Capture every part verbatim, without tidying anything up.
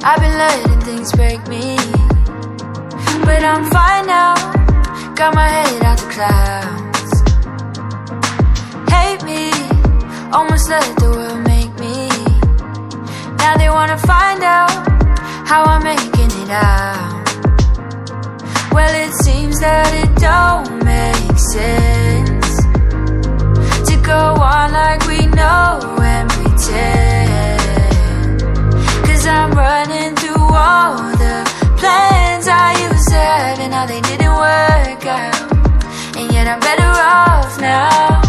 I've been letting things break me, but I'm fine now. Got my head out the clouds. Hate me, almost let the world make me. Now they wanna find out how I'm making it out. Well, it seems that it don't make sense to go on like we know and pretend. Cause I'm running through all the plans I used to have, and now they didn't work out, and yet I'm better off now.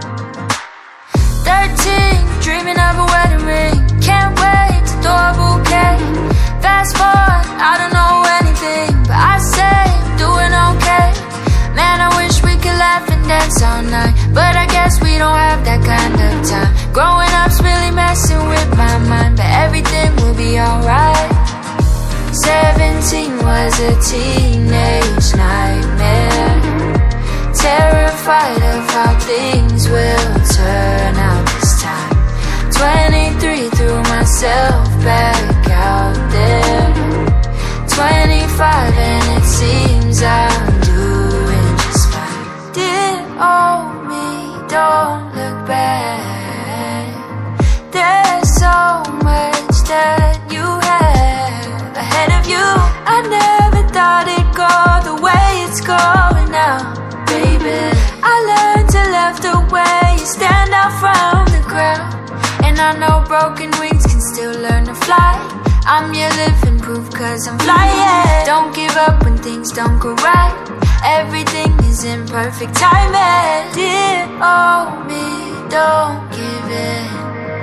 Thirteen, dreaming of a wedding ring. Can't wait to throw a bouquet. Fast forward, I don't know anything, but I say I'm doing okay. Man, I wish we could laugh and dance all night, but I guess we don't have that kind of time. Growing up's really messing with my mind, but everything will be alright. Seventeen was a teenage nightmare, terrified of how things will turn out this time. Twenty-three, threw myself back out there. Twenty-five, and it seems I'm doing just fine. Dear old me, don't look back. There's so much that you have ahead of you. I never thought it'd go the way it's going now, baby. I learned to love the way you stand out from the crowd, and I know broken wings can still learn to fly. I'm your living proof, cause I'm flying. Don't give up when things don't go right. Everything is in perfect timing. Dear old me, don't give in.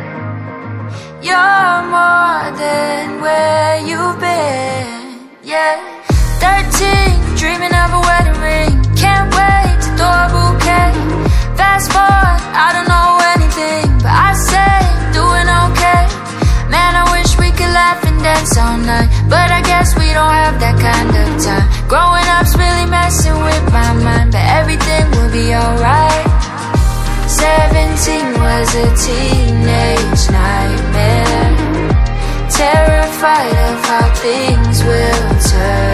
You're more than where you've been, yeah. Thirteen, dreaming of a wedding ring. Can't wait to throw a bouquet. Fast forward, I don't know anything, but I say I'm doing okay. Man, I wish we could laugh and dance all night, but I guess we don't have that kind of time. Growing up's really messing with my mind, but everything will be alright. Seventeen was a teenage nightmare, terrified of how things will turn